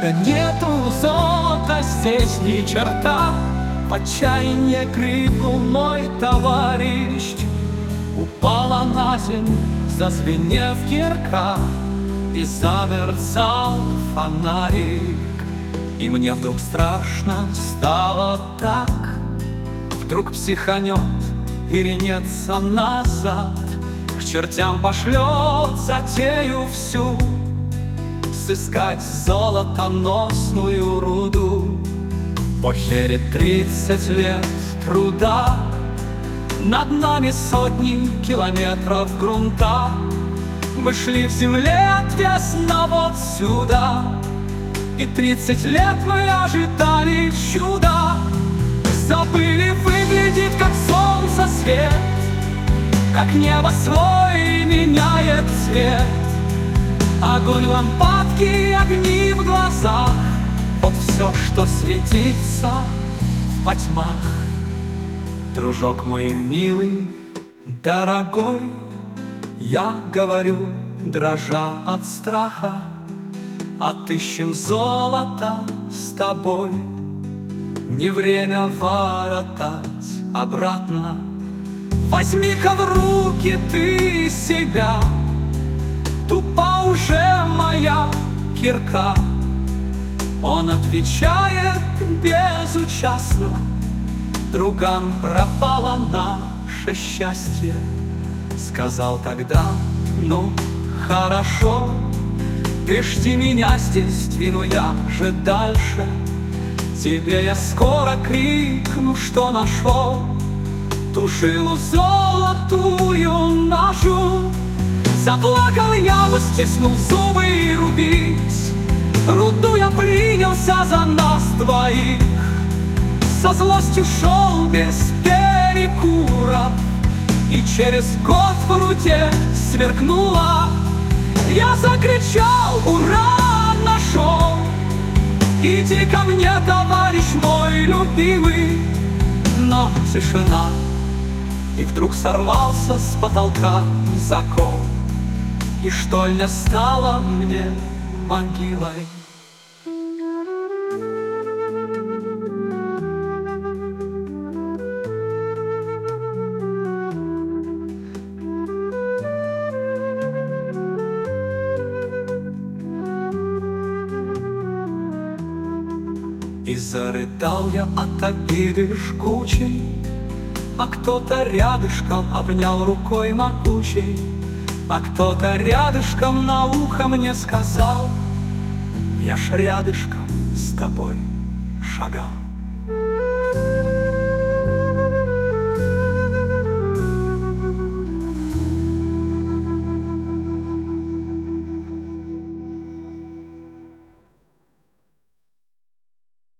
Только нету золота здесь ни черта. В отчаянии крикнул мой товарищ. Упала на землю, зазвенев кирка, и замерцал фонарик. И мне вдруг страшно стало так. Вдруг психанет и ринется назад, к чертям пошлет затею всю, сыскать золотоносную руду. В охере 30 лет труда, над нами сотни километров грунта. Мы шли в земле отвесно вот сюда, и 30 лет мы ожидали чуда. Забыли, выглядит как солнце свет, как небо свой меняет цвет. Огонь лампадки, огни в глазах, вот все, что светится во тьмах. Дружок мой милый, дорогой, я говорю, дрожа от страха, отыщем золото с тобой. Не время воротать обратно. Возьми-ка в руки ты себя, тупа уже моя кирка. Он отвечает безучастно: другам пропало наше счастье. Сказал тогда: ну, хорошо, ты жди меня здесь, двину я же дальше. Тебе я скоро крикну, что нашел ту жилу золотую нашу. Заплакал я, стиснул зубы и рубить. Руду я принялся за нас двоих. Со злостью шел без перекура, и через год в руде сверкнула. Я закричал: ура, нашел! Иди ко мне, товарищ мой любимый. Но тишина, и вдруг сорвался с потолка закон, и штольня стала мне могилой. И зарыдал я от обиды жгучей, а кто-то рядышком обнял рукой могучей, а кто-то рядышком на ухо мне сказал: я ж рядышком с тобой шагал.